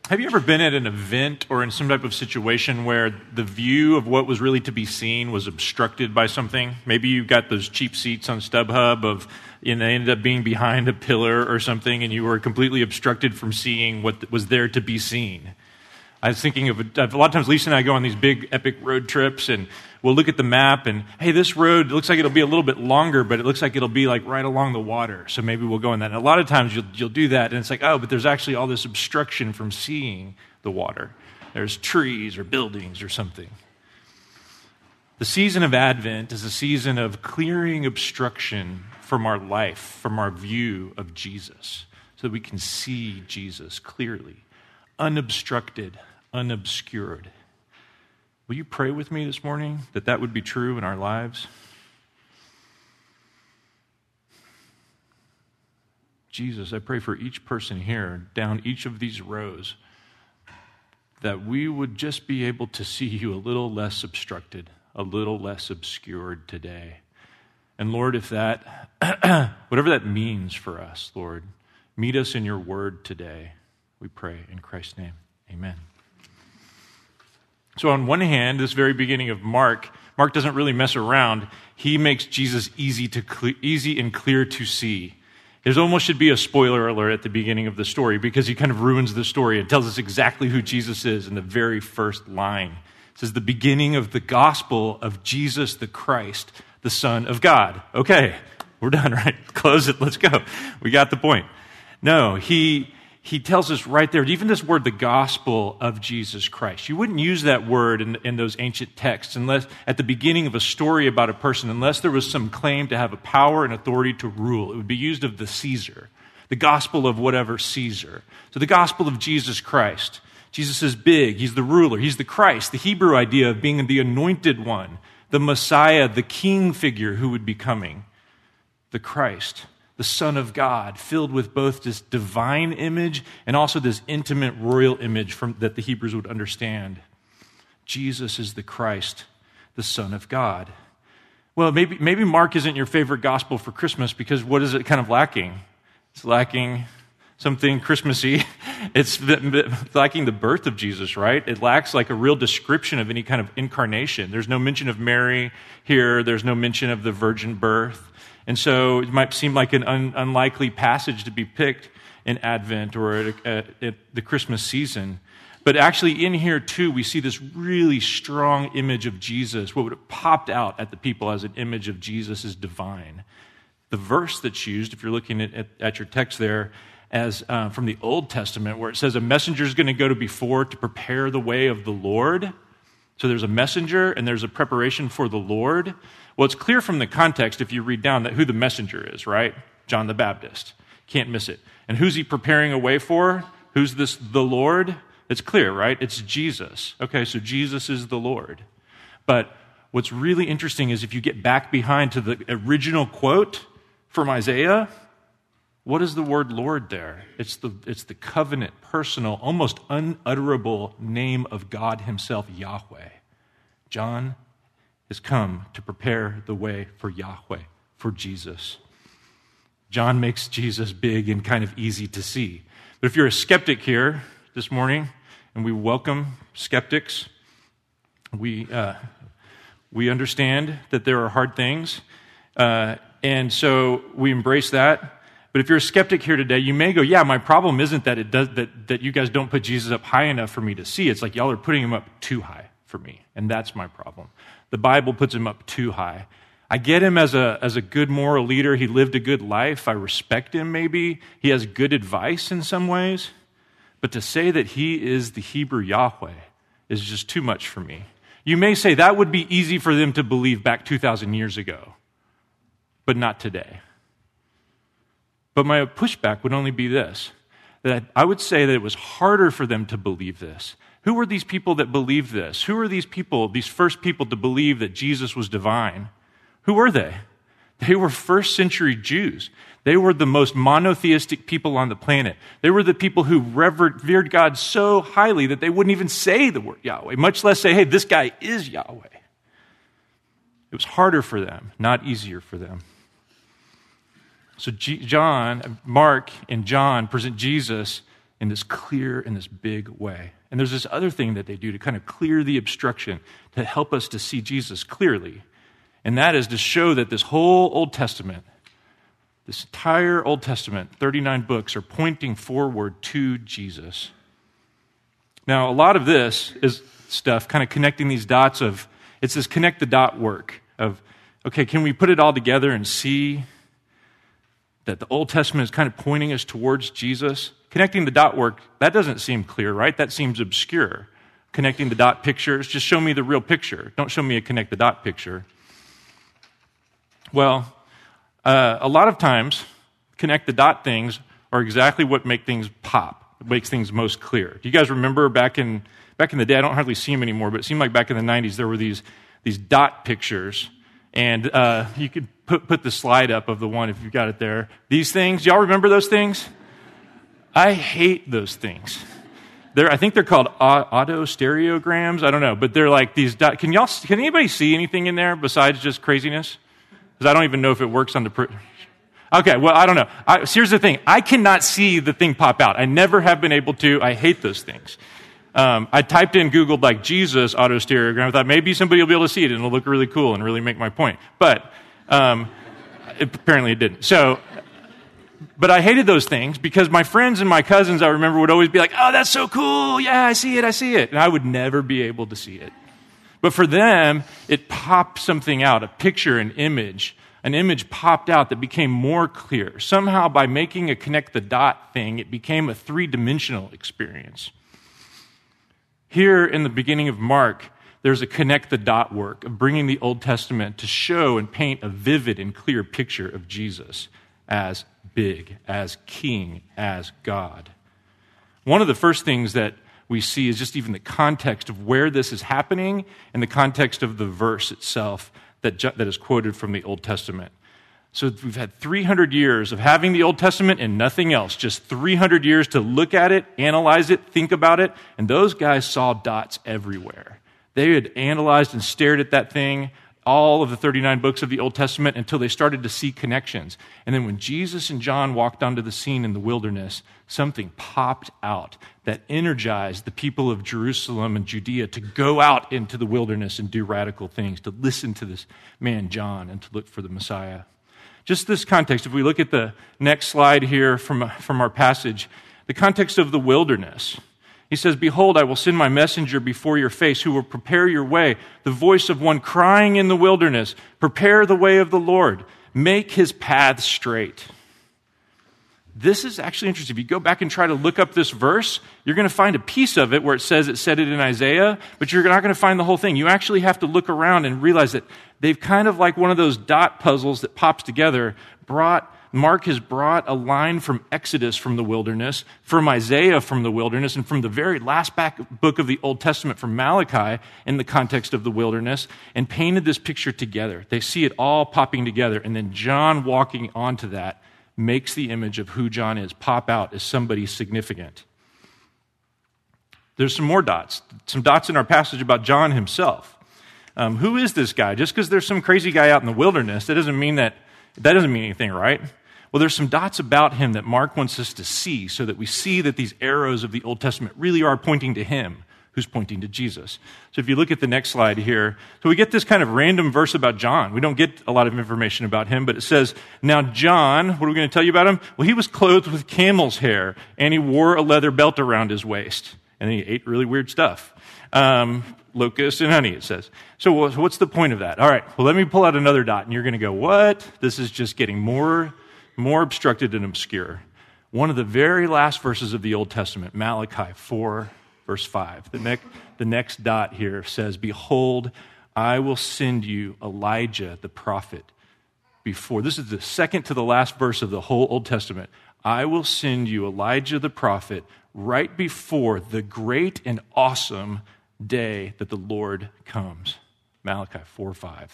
Have you ever been at an event or in some type of situation where the view of what was really to be seen was obstructed by something? Maybe you got those cheap seats on StubHub they ended up being behind a pillar or something, and you were completely obstructed from seeing what was there to be seen. I was thinking of a lot of times Lisa and I go on these big epic road trips, and we'll look at the map and, hey, this road looks like it'll be a little bit longer, but it looks like it'll be like right along the water, so maybe we'll go in that. And a lot of times you'll do that, and it's like, oh, but there's actually all this obstruction from seeing the water. There's trees or buildings or something. The season of Advent is a season of clearing obstruction from our life, from our view of Jesus, so that we can see Jesus clearly, unobstructed, unobscured. Will you pray with me this morning that would be true in our lives? Jesus, I pray for each person here, down each of these rows, that we would just be able to see you a little less obstructed, a little less obscured today. And Lord, if that, whatever that means for us, Lord, meet us in your word today. We pray in Christ's name. Amen. So on one hand, this very beginning of Mark doesn't really mess around. He makes Jesus easy and clear to see. There almost should be a spoiler alert at the beginning of the story because he kind of ruins the story and tells us exactly who Jesus is in the very first line. It says, the beginning of the gospel of Jesus the Christ, the Son of God. Okay, we're done, right? Close it, let's go. We got the point. No, he tells us right there, even this word, the gospel of Jesus Christ. You wouldn't use that word in those ancient texts unless at the beginning of a story about a person, unless there was some claim to have a power and authority to rule. It would be used of the Caesar, the gospel of whatever Caesar. So the gospel of Jesus Christ. Jesus is big. He's the ruler. He's the Christ, the Hebrew idea of being the anointed one, the Messiah, the king figure who would be coming, the Christ, the Son of God, filled with both this divine image and also this intimate royal image that the Hebrews would understand. Jesus is the Christ, the Son of God. Well, maybe Mark isn't your favorite gospel for Christmas because what is it kind of lacking? It's lacking something Christmassy. It's lacking the birth of Jesus, right? It lacks like a real description of any kind of incarnation. There's no mention of Mary here. There's no mention of the virgin birth. And so it might seem like an unlikely passage to be picked in Advent or at the Christmas season. But actually in here too, we see this really strong image of Jesus. What would have popped out at the people as an image of Jesus is divine. The verse that's used, if you're looking at your text there, as from the Old Testament, where it says a messenger is going to go before to prepare the way of the Lord. So there's a messenger and there's a preparation for the Lord. Well, it's clear from the context, if you read down, that who the messenger is, right? John the Baptist. Can't miss it. And who's he preparing a way for? Who's this, the Lord? It's clear, right? It's Jesus. Okay, so Jesus is the Lord. But what's really interesting is if you get back behind to the original quote from Isaiah, what is the word Lord there? It's the covenant, personal, almost unutterable name of God himself, Yahweh. John has come to prepare the way for Yahweh, for Jesus. John makes Jesus big and kind of easy to see. But if you're a skeptic here this morning, and we welcome skeptics, we understand that there are hard things, and so we embrace that. But if you're a skeptic here today, you may go, yeah, my problem isn't that you guys don't put Jesus up high enough for me to see. It's like y'all are putting him up too high for me, and that's my problem. The Bible puts him up too high. I get him as a good moral leader. He lived a good life. I respect him maybe. He has good advice in some ways. But to say that he is the Hebrew Yahweh is just too much for me. You may say that would be easy for them to believe back 2,000 years ago, but not today. But my pushback would only be this, that I would say that it was harder for them to believe this. Who were these people that believed this? Who were these people, these first people to believe that Jesus was divine? Who were they? They were first century Jews. They were the most monotheistic people on the planet. They were the people who revered God so highly that they wouldn't even say the word Yahweh, much less say, hey, this guy is Yahweh. It was harder for them, not easier for them. So Mark and John present Jesus in this clear, in this big way. And there's this other thing that they do to kind of clear the obstruction, to help us to see Jesus clearly. And that is to show that this whole Old Testament, this entire Old Testament, 39 books, are pointing forward to Jesus. Now, a lot of this is stuff kind of connecting these dots it's this connect the dot work of, okay, can we put it all together and see that the Old Testament is kind of pointing us towards Jesus? Connecting the dot work, that doesn't seem clear, right? That seems obscure. Connecting the dot pictures, just show me the real picture. Don't show me a connect the dot picture. Well, a lot of times, connect the dot things are exactly what make things pop, makes things most clear. Do you guys remember back in the day? I don't hardly see them anymore, but it seemed like back in the 90s there were these dot pictures, and you could put the slide up of the one if you've got it there. These things, y'all remember those things? I hate those things. I think they're called autostereograms. I don't know, but they're like these dots. Can anybody see anything in there besides just craziness? Because I don't even know if it works on the... Okay, well, I don't know. Here's the thing. I cannot see the thing pop out. I never have been able to. I hate those things. I typed in, Googled, like, Jesus autostereogram. I thought maybe somebody will be able to see it and it'll look really cool and really make my point. But apparently it didn't. But I hated those things because my friends and my cousins, I remember, would always be like, oh, that's so cool. Yeah, I see it. And I would never be able to see it. But for them, it popped something out, a picture, an image. An image popped out that became more clear. Somehow, by making a connect the dot thing, it became a three-dimensional experience. Here in the beginning of Mark, there's a connect the dot work of bringing the Old Testament to show and paint a vivid and clear picture of Jesus as big, as king, as God. One of the first things that we see is just even the context of where this is happening and the context of the verse itself that is quoted from the Old Testament. So we've had 300 years of having the Old Testament and nothing else, just 300 years to look at it, analyze it, think about it, and those guys saw dots everywhere. They had analyzed and stared at that thing, all of the 39 books of the Old Testament, until they started to see connections. And then when Jesus and John walked onto the scene in the wilderness, something popped out that energized the people of Jerusalem and Judea to go out into the wilderness and do radical things, to listen to this man John and to look for the Messiah. Just this context, if we look at the next slide here from our passage, the context of the wilderness. He says, behold, I will send my messenger before your face who will prepare your way, the voice of one crying in the wilderness, prepare the way of the Lord, make his path straight. This is actually interesting. If you go back and try to look up this verse, you're going to find a piece of it where it says it said it in Isaiah, but you're not going to find the whole thing. You actually have to look around and realize that they've kind of like one of those dot puzzles that pops together, Mark has brought a line from Exodus from the wilderness, from Isaiah from the wilderness, and from the very last book of the Old Testament from Malachi in the context of the wilderness, and painted this picture together. They see it all popping together, and then John walking onto that makes the image of who John is pop out as somebody significant. There's some more dots, some dots in our passage about John himself. Who is this guy? Just because there's some crazy guy out in the wilderness, that doesn't mean anything, right? Well, there's some dots about him that Mark wants us to see so that we see that these arrows of the Old Testament really are pointing to him, who's pointing to Jesus. So if you look at the next slide here, so we get this kind of random verse about John. We don't get a lot of information about him, but it says, now John, what are we going to tell you about him? Well, he was clothed with camel's hair, and he wore a leather belt around his waist, and he ate really weird stuff. Locusts and honey, it says. So what's the point of that? All right, well, let me pull out another dot, and you're going to go, what? This is just getting more obstructed and obscure. One of the very last verses of the Old Testament, Malachi 4, verse 5. The next dot here says, behold, I will send you Elijah the prophet before. This is the second to the last verse of the whole Old Testament. I will send you Elijah the prophet right before the great and awesome day that the Lord comes. Malachi 4:5.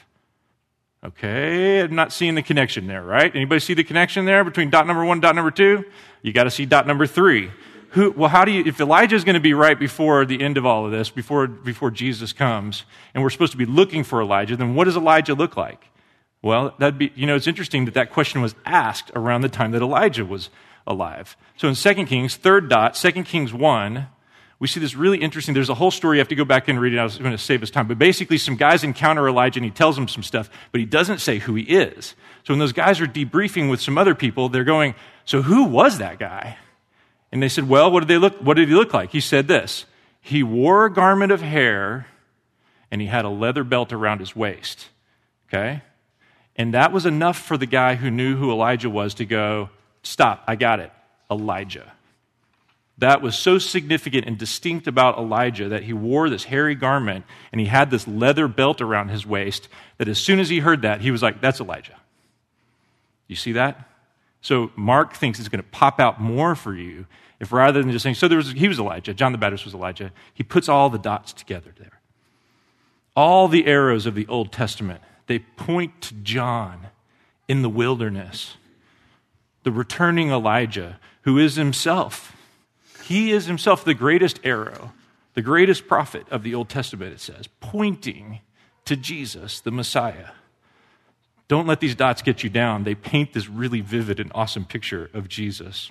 Okay, I'm not seeing the connection there, right? Anybody see the connection there between dot number 1 and dot number 2? You got to see dot number 3. If Elijah is going to be right before the end of all of this, before Jesus comes, and we're supposed to be looking for Elijah, then what does Elijah look like? Well, it's interesting that question was asked around the time that Elijah was alive. So in 2 Kings, third dot, 2 Kings 1, we see this really interesting, there's a whole story, you have to go back and read it, I was going to save us time, but basically some guys encounter Elijah and he tells them some stuff, but he doesn't say who he is. So when those guys are debriefing with some other people, they're going, so who was that guy? And they said, well, what did he look like? He said this, he wore a garment of hair and he had a leather belt around his waist. Okay? And that was enough for the guy who knew who Elijah was to go, stop, I got it, Elijah. That was so significant and distinct about Elijah that he wore this hairy garment and he had this leather belt around his waist that as soon as he heard that, he was like, that's Elijah. You see that? So Mark thinks it's going to pop out more for you if rather than just saying, he was Elijah, John the Baptist was Elijah, he puts all the dots together there. All the arrows of the Old Testament, they point to John in the wilderness, the returning Elijah, who is himself. He is himself the greatest arrow, the greatest prophet of the Old Testament, it says, pointing to Jesus, the Messiah. Don't let these dots get you down. They paint this really vivid and awesome picture of Jesus.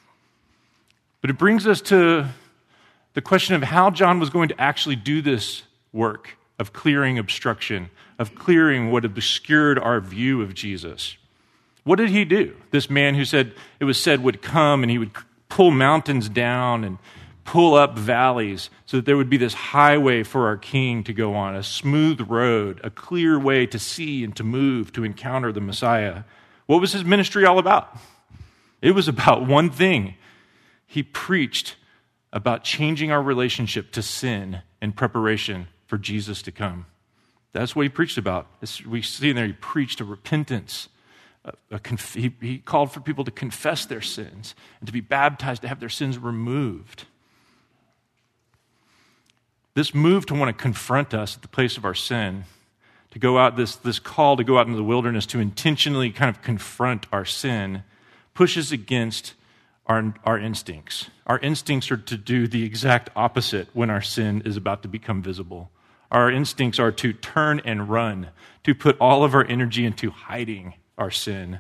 But it brings us to the question of how John was going to actually do this work of clearing obstruction, of clearing what obscured our view of Jesus. What did he do? This man who it was said would come and he would pull mountains down and pull up valleys so that there would be this highway for our King to go on, a smooth road, a clear way to see and to move, to encounter the Messiah. What was his ministry all about? It was about one thing. He preached about changing our relationship to sin in preparation for Jesus to come. That's what he preached about. We see in there, he preached a repentance. He called for people to confess their sins and to be baptized, to have their sins removed. This move to want to confront us at the place of our sin, to go out, this call to go out into the wilderness to intentionally kind of confront our sin, pushes against our instincts. Our instincts are to do the exact opposite when our sin is about to become visible. Our instincts are to turn and run, to put all of our energy into hiding our sin.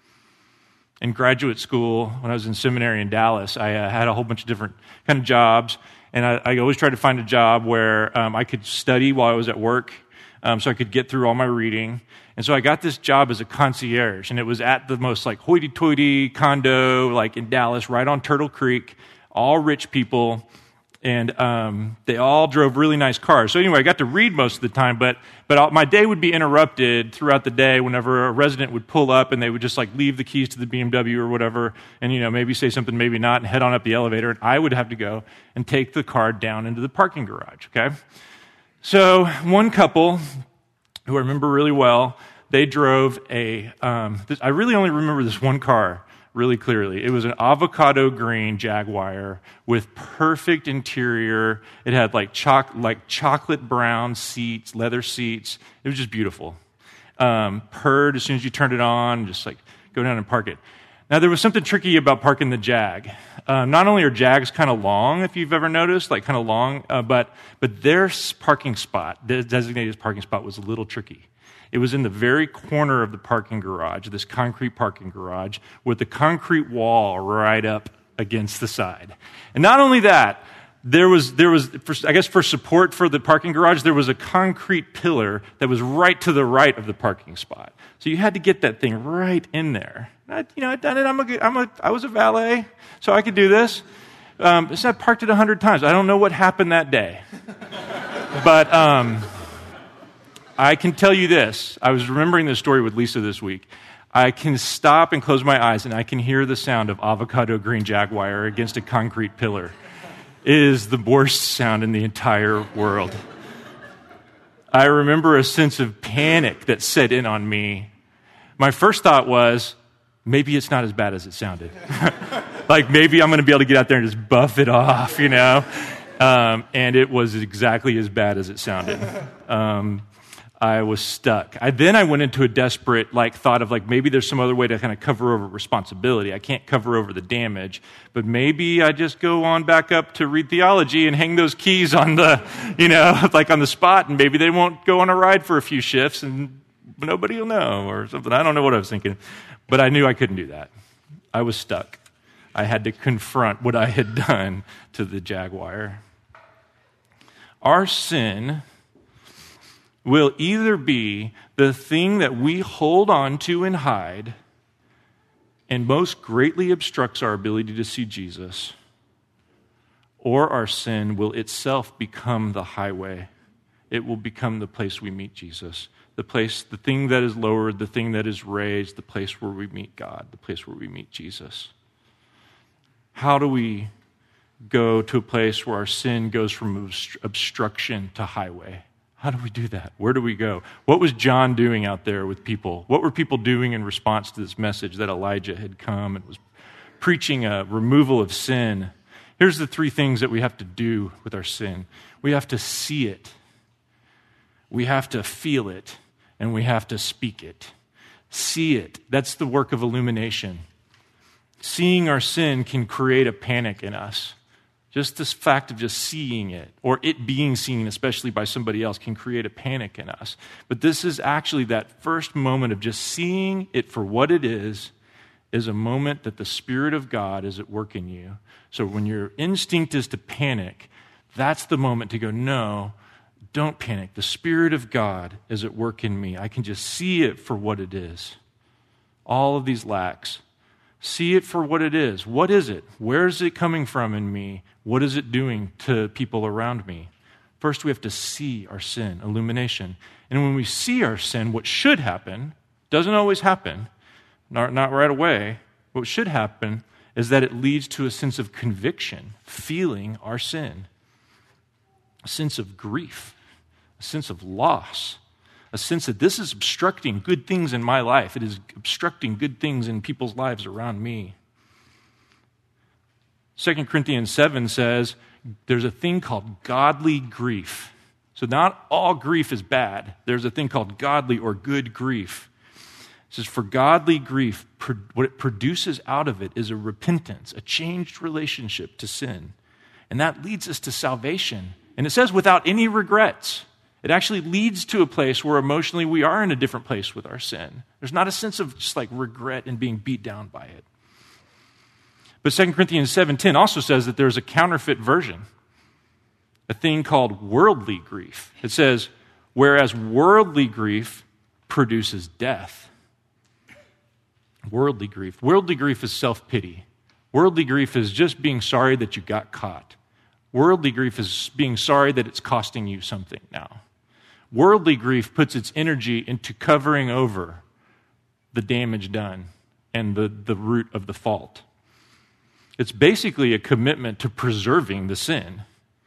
In graduate school, when I was in seminary in Dallas, I had a whole bunch of different kind of jobs, and I always tried to find a job where I could study while I was at work, so I could get through all my reading. And so I got this job as a concierge, and it was at the most like hoity-toity condo, like in Dallas, right on Turtle Creek, all rich people, and they all drove really nice cars. So anyway, I got to read most of the time, but my day would be interrupted throughout the day whenever a resident would pull up and they would just like leave the keys to the BMW or whatever, and maybe say something, maybe not, and head on up the elevator, and I would have to go and take the car down into the parking garage, okay? So one couple, who I remember really well, they drove I really only remember this one car really clearly. It was an avocado green Jaguar with perfect interior. It had like chocolate brown seats, leather seats. It was just beautiful. Purred as soon as you turned it on, just like go down and park it. Now, there was something tricky about parking the Jag. Not only are Jags kind of long, if you've ever noticed, like kind of long, but their parking spot, their designated parking spot, was a little tricky. It was in the very corner of the parking garage, this concrete parking garage, with the concrete wall right up against the side. And not only that, there was for support for the parking garage, there was a concrete pillar that was right to the right of the parking spot. So you had to get that thing right in there. I'd done it. I was a valet, so I could do this. So I parked it 100 times. I don't know what happened that day, but I can tell you this. I was remembering this story with Lisa this week. I can stop and close my eyes, and I can hear the sound of avocado green Jaguar against a concrete pillar. It is the worst sound in the entire world. I remember a sense of panic that set in on me. My first thought was, maybe it's not as bad as it sounded. Like maybe I'm going to be able to get out there and just buff it off, and it was exactly as bad as it sounded. I was stuck. Then I went into a desperate thought of maybe there's some other way to kind of cover over responsibility. I can't cover over the damage, but maybe I just go on back up to read theology and hang those keys on the, on the spot, and maybe they won't go on a ride for a few shifts and nobody will know or something. I don't know what I was thinking, but I knew I couldn't do that. I was stuck. I had to confront what I had done to the jaguar. Our sin will either be the thing that we hold on to and hide and most greatly obstructs our ability to see Jesus, or our sin will itself become the highway. It will become the place we meet Jesus, the thing that is lowered, the thing that is raised, the place where we meet God, the place where we meet Jesus. How do we go to a place where our sin goes from obstruction to highway? How do we do that? Where do we go? What was John doing out there with people? What were people doing in response to this message that Elijah had come and was preaching a removal of sin? Here's the 3 things that we have to do with our sin. We have to see it, we have to feel it, and we have to speak it. See it. That's the work of illumination. Seeing our sin can create a panic in us. Just this fact of just seeing it, or it being seen, especially by somebody else, can create a panic in us. But this is actually that first moment of just seeing it for what it is a moment that the Spirit of God is at work in you. So when your instinct is to panic, that's the moment to go, no, don't panic. The Spirit of God is at work in me. I can just see it for what it is. All of these lacks. See it for what it is. What is it? Where is it coming from in me? What is it doing to people around me? First, we have to see our sin, illumination. And when we see our sin, what should happen, doesn't always happen, not right away. What should happen is that it leads to a sense of conviction, feeling our sin, a sense of grief, a sense of loss, a sense that this is obstructing good things in my life. It is obstructing good things in people's lives around me. 2 Corinthians 7 says there's a thing called godly grief. So not all grief is bad. There's a thing called godly or good grief. It says, for godly grief, what it produces out of it is a repentance, a changed relationship to sin. And that leads us to salvation. And it says without any regrets. It actually leads to a place where emotionally we are in a different place with our sin. There's not a sense of just like regret and being beat down by it. But 2 Corinthians 7:10 also says that there's a counterfeit version, a thing called worldly grief. It says, whereas worldly grief produces death. Worldly grief. Worldly grief is self-pity. Worldly grief is just being sorry that you got caught. Worldly grief is being sorry that it's costing you something now. Worldly grief puts its energy into covering over the damage done and the root of the fault. It's basically a commitment to preserving the sin,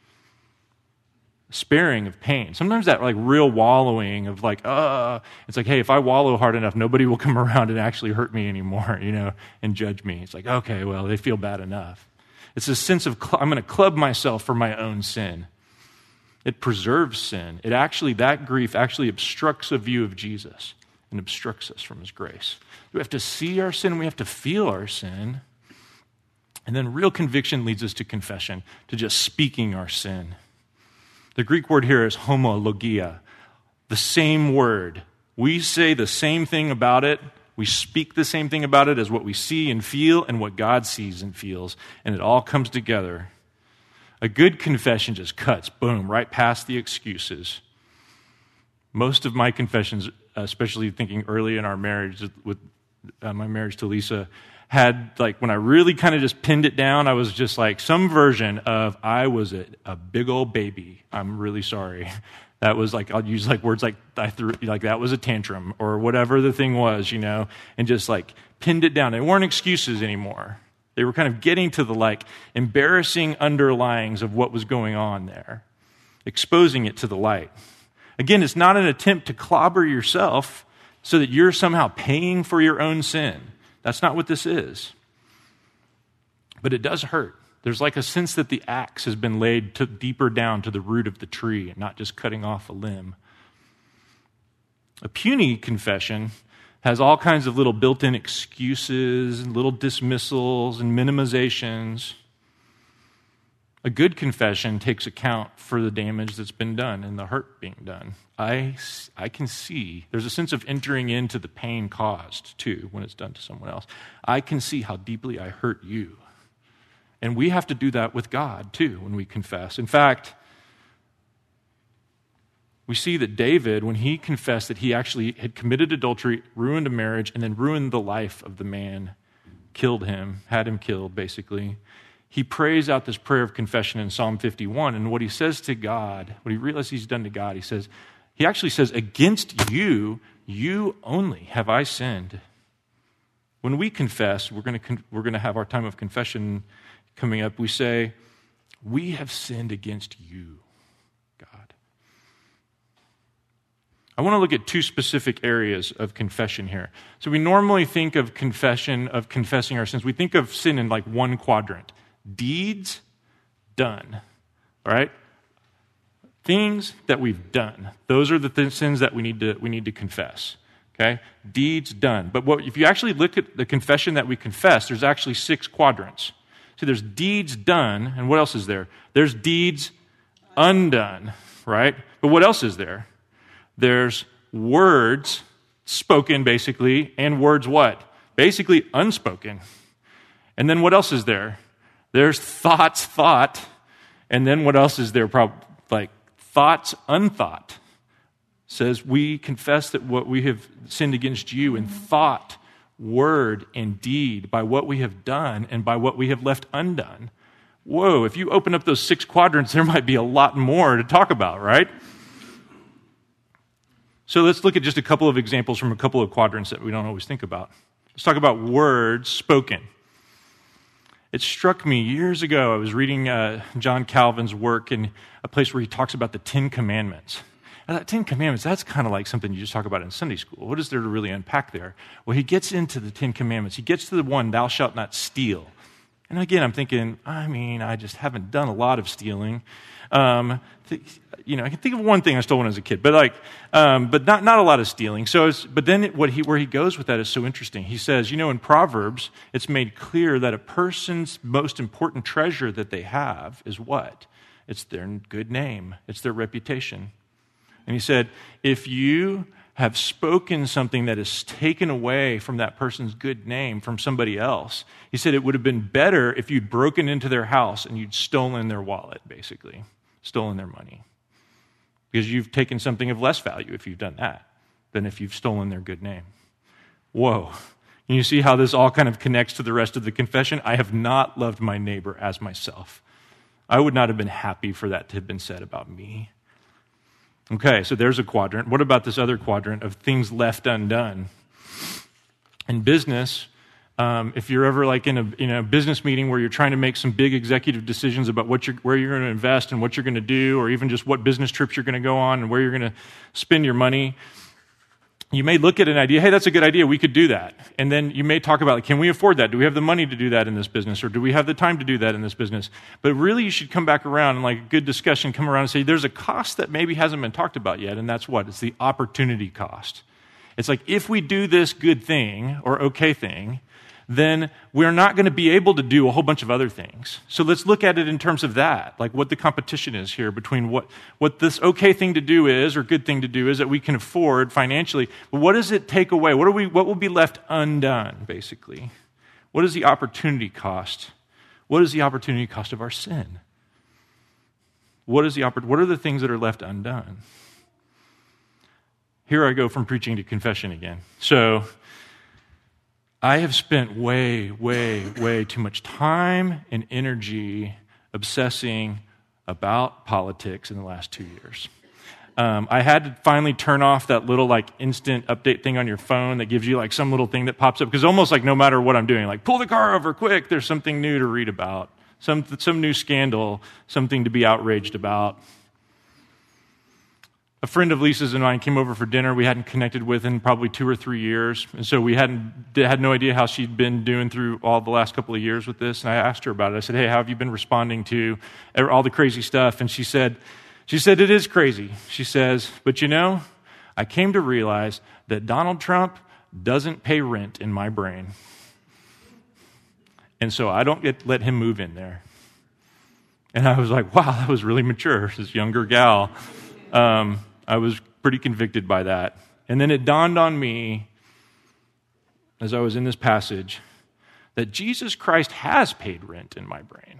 sparing of pain. Sometimes that like real wallowing of like, it's like, hey, if I wallow hard enough, nobody will come around and actually hurt me anymore, and judge me. It's like, okay, well, they feel bad enough. It's a sense of, I'm going to club myself for my own sin. It preserves sin. That grief actually obstructs a view of Jesus and obstructs us from his grace. We have to see our sin. We have to feel our sin. And then real conviction leads us to confession, to just speaking our sin. The Greek word here is homologia, the same word. We say the same thing about it. We speak the same thing about it as what we see and feel and what God sees and feels. And it all comes together. A good confession just cuts, boom, right past the excuses. Most of my confessions, especially thinking early in our marriage, with my marriage to Lisa, had like when I really kind of just pinned it down, I was just like some version of I was a big old baby. I'm really sorry. That was like, I'll use like words like I threw, like that was a tantrum or whatever the thing was, and just like pinned it down. They weren't excuses anymore. They were kind of getting to the like embarrassing underlyings of what was going on there, exposing it to the light. Again, it's not an attempt to clobber yourself so that you're somehow paying for your own sin. That's not what this is. But it does hurt. There's like a sense that the axe has been laid deeper down to the root of the tree and not just cutting off a limb. A puny confession has all kinds of little built-in excuses and little dismissals and minimizations. A good confession takes account for the damage that's been done and the hurt being done. I can see, there's a sense of entering into the pain caused, too, when it's done to someone else. I can see how deeply I hurt you. And we have to do that with God, too, when we confess. In fact, we see that David, when he confessed that he actually had committed adultery, ruined a marriage, and then ruined the life of the man, killed him, had him killed, basically, he prays out this prayer of confession in Psalm 51. And what he says to God, what he realizes he's done to God, he actually says, against you, you only have I sinned. When we confess, we're going to have our time of confession coming up. We say, we have sinned against you, God. I want to look at two specific areas of confession here. So we normally think of confession, of confessing our sins. We think of sin in like one quadrant. Deeds done, all right? Things that we've done. Those are the sins that we need to confess. Okay? Deeds done. But if you actually look at the confession that we confess, there's actually 6 quadrants. See, there's deeds done, and what else is there? There's deeds undone, right? But what else is there? There's words spoken, basically, and words what? Basically unspoken. And then what else is there? There's thoughts thought, and then what else is there? Like thoughts unthought. Says we confess that what we have sinned against you in thought, word, and deed, by what we have done and by what we have left undone. Whoa, if you open up those 6 quadrants, there might be a lot more to talk about, right? So let's look at just a couple of examples from a couple of quadrants that we don't always think about. Let's talk about words spoken. It struck me years ago, I was reading John Calvin's work in a place where he talks about the 10 Commandments. Now, that 10 Commandments, that's kind of like something you just talk about in Sunday school. What is there to really unpack there? Well, he gets into the 10 Commandments. He gets to the one, thou shalt not steal. And again, I'm thinking, I just haven't done a lot of stealing. I can think of one thing I stole when I was a kid, but not a lot of stealing. But then where he goes with that is so interesting. He says, in Proverbs, it's made clear that a person's most important treasure that they have is what? It's their good name. It's their reputation. And he said, if you have spoken something that is taken away from that person's good name from somebody else, he said it would have been better if you'd broken into their house and you'd stolen their wallet, basically, stolen their money. Because you've taken something of less value if you've done that than if you've stolen their good name. Whoa. And you see how this all kind of connects to the rest of the confession? I have not loved my neighbor as myself. I would not have been happy for that to have been said about me. Okay, so there's a quadrant. What about this other quadrant of things left undone? In business, if you're ever like in a business meeting where you're trying to make some big executive decisions about where you're going to invest and what you're going to do, or even just what business trips you're going to go on and where you're going to spend your money, you may look at an idea, hey, that's a good idea, we could do that. And then you may talk about, can we afford that? Do we have the money to do that in this business? Or do we have the time to do that in this business? But really you should come back around and like a good discussion, come around and say, there's a cost that maybe hasn't been talked about yet, and that's what? It's the opportunity cost. It's like, if we do this good thing or okay thing, then we're not going to be able to do a whole bunch of other things. So let's look at it in terms of that, like what the competition is here between what this okay thing to do is, or good thing to do is, that we can afford financially. But what does it take away? What will be left undone, basically? What is the opportunity cost? What is the opportunity cost of our sin? What are the things that are left undone? Here I go from preaching to confession again. So I have spent way, way, way too much time and energy obsessing about politics in the last 2 years. I had to finally turn off that little like instant update thing on your phone that gives you like some little thing that pops up, because almost like no matter what I'm doing, like pull the car over quick, there's something new to read about, some new scandal, something to be outraged about. A friend of Lisa's and mine came over for dinner. We hadn't connected with in probably 2 or 3 years. And so we had no idea how she'd been doing through all the last couple of years with this. And I asked her about it. I said, hey, how have you been responding to all the crazy stuff? And she said, it is crazy. She says, but I came to realize that Donald Trump doesn't pay rent in my brain. And so I don't let him move in there. And I was like, wow, that was really mature, this younger gal. I was pretty convicted by that. And then it dawned on me, as I was in this passage, that Jesus Christ has paid rent in my brain.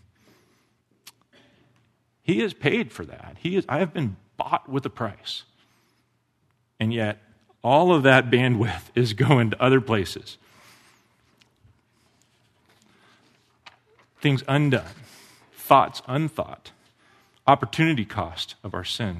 He has paid for that. I have been bought with a price. And yet, all of that bandwidth is going to other places. Things undone, thoughts unthought, opportunity cost of our sin.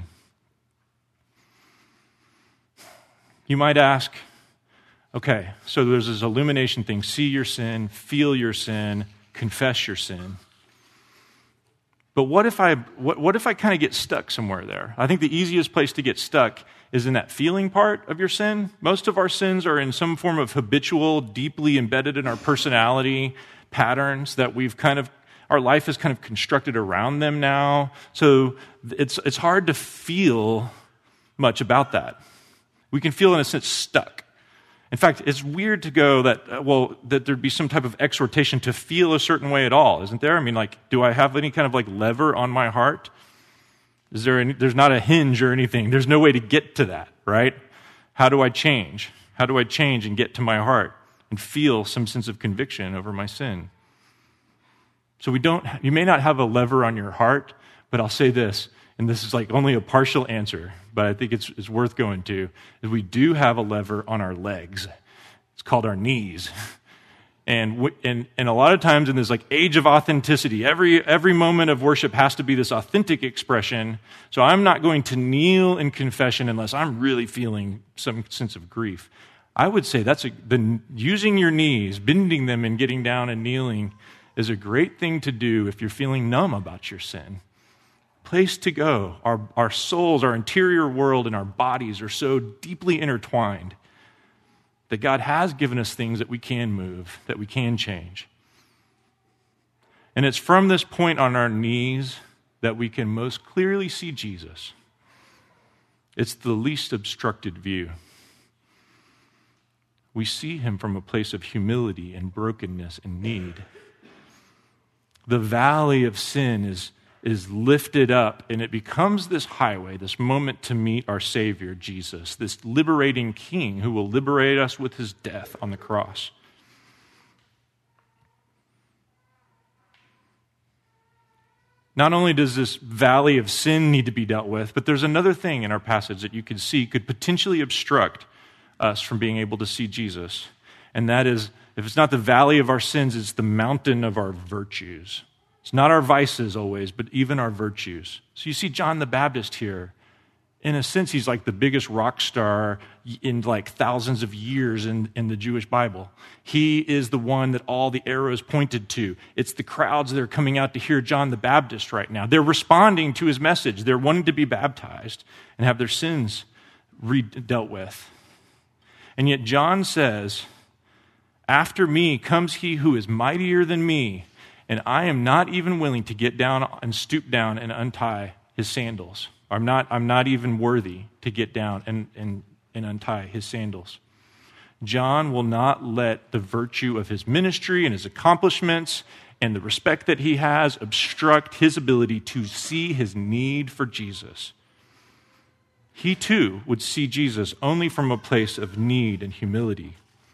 You might ask, okay, so there's this illumination thing. See your sin, feel your sin, confess your sin. But what if I kind of get stuck somewhere there? I think the easiest place to get stuck is in that feeling part of your sin. Most of our sins are in some form of habitual, deeply embedded in our personality patterns that our life is kind of constructed around them now. So it's hard to feel much about that. We can feel, in a sense, stuck. In fact, it's weird to go that there'd be some type of exhortation to feel a certain way at all, isn't there? I mean, do I have any kind of lever on my heart? There's not a hinge or anything. There's no way to get to that, right? How do I change? How do I change and get to my heart and feel some sense of conviction over my sin? So you may not have a lever on your heart, but I'll say this, and this is only a partial answer, but I think it's worth going to, is we do have a lever on our legs. It's called our knees. And a lot of times in this age of authenticity, every moment of worship has to be this authentic expression. So I'm not going to kneel in confession unless I'm really feeling some sense of grief. I would say using your knees, bending them and getting down and kneeling is a great thing to do if you're feeling numb about your sin. Place to go. Our souls, our interior world, and our bodies are so deeply intertwined that God has given us things that we can move, that we can change. And it's from this point on our knees that we can most clearly see Jesus. It's the least obstructed view. We see him from a place of humility and brokenness and need. The valley of sin is lifted up, and it becomes this highway, this moment to meet our Savior, Jesus, this liberating King who will liberate us with his death on the cross. Not only does this valley of sin need to be dealt with, but there's another thing in our passage that you could see could potentially obstruct us from being able to see Jesus. And that is, if it's not the valley of our sins, it's the mountain of our virtues. It's not our vices always, but even our virtues. So you see John the Baptist here. In a sense, he's like the biggest rock star in thousands of years in the Jewish Bible. He is the one that all the arrows pointed to. It's the crowds that are coming out to hear John the Baptist right now. They're responding to his message. They're wanting to be baptized and have their sins dealt with. And yet John says, "After me comes he who is mightier than me, and I am not even willing to get down and stoop down and untie his sandals." I'm not even worthy to get down and untie his sandals. John will not let the virtue of his ministry and his accomplishments and the respect that he has obstruct his ability to see his need for Jesus. He too would see Jesus only from a place of need and humility.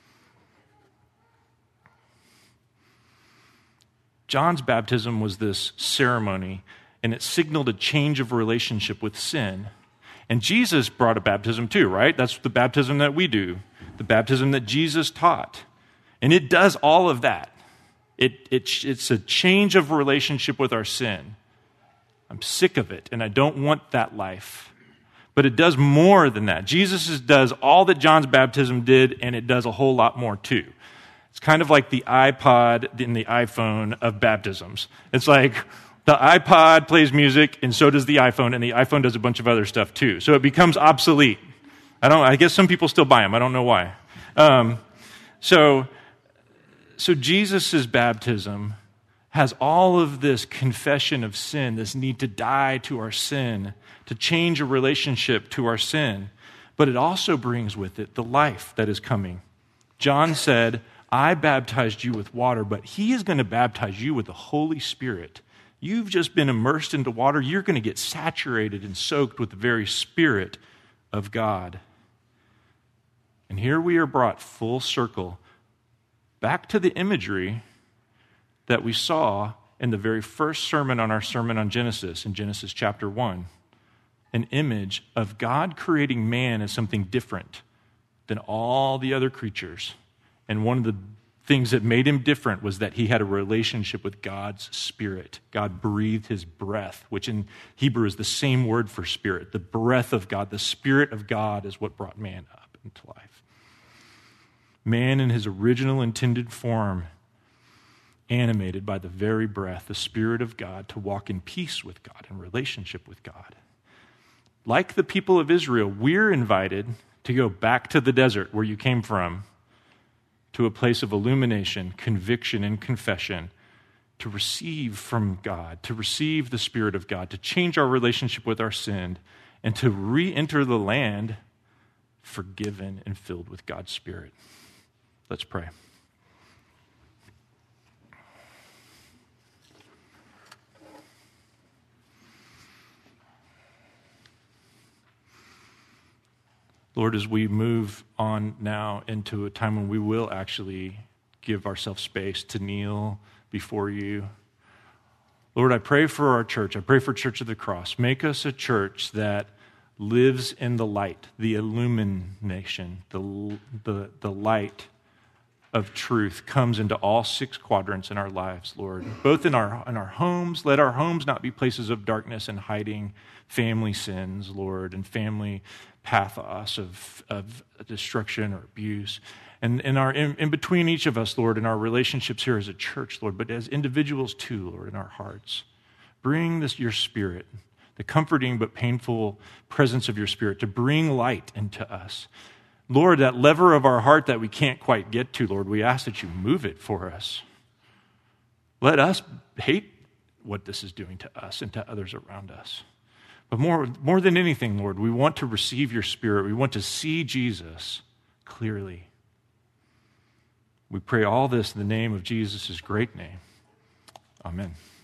John's baptism was this ceremony, and it signaled a change of relationship with sin. And Jesus brought a baptism too, right? That's the baptism that we do, the baptism that Jesus taught. And it does all of that. It's a change of relationship with our sin. I'm sick of it, and I don't want that life. But it does more than that. Jesus does all that John's baptism did, and it does a whole lot more too. It's kind of like the iPod and the iPhone of baptisms. It's like the iPod plays music, and so does the iPhone, and the iPhone does a bunch of other stuff too. So it becomes obsolete. I guess some people still buy them. I don't know why. So Jesus' baptism has all of this confession of sin, this need to die to our sin, to change a relationship to our sin. But it also brings with it the life that is coming. John said, "I baptized you with water, but he is going to baptize you with the Holy Spirit." You've just been immersed into water. You're going to get saturated and soaked with the very Spirit of God. And here we are brought full circle back to the imagery that we saw in the very first sermon on our Sermon on Genesis, in Genesis chapter 1. An image of God creating man as something different than all the other creatures. And one of the things that made him different was that he had a relationship with God's Spirit. God breathed his breath, which in Hebrew is the same word for spirit. The breath of God, the Spirit of God is what brought man up into life. Man in his original intended form, animated by the very breath, the Spirit of God, to walk in peace with God, in relationship with God. Like the people of Israel, we're invited to go back to the desert where you came from, to a place of illumination, conviction, and confession, to receive from God, to receive the Spirit of God, to change our relationship with our sin, and to re-enter the land forgiven and filled with God's Spirit. Let's pray. Lord, as we move on now into a time when we will actually give ourselves space to kneel before you, Lord, I pray for our church. I pray for Church of the Cross. Make us a church that lives in the light, the illumination, the light of truth comes into all 6 quadrants in our lives, Lord. Both in our homes, let our homes not be places of darkness and hiding family sins, Lord, and family pathos of destruction or abuse. And in between each of us, Lord, in our relationships here as a church, Lord, but as individuals too, Lord, in our hearts. Bring your Spirit, the comforting but painful presence of your Spirit, to bring light into us. Lord, that lever of our heart that we can't quite get to, Lord, we ask that you move it for us. Let us hate what this is doing to us and to others around us. But more than anything, Lord, we want to receive your Spirit. We want to see Jesus clearly. We pray all this in the name of Jesus' great name. Amen.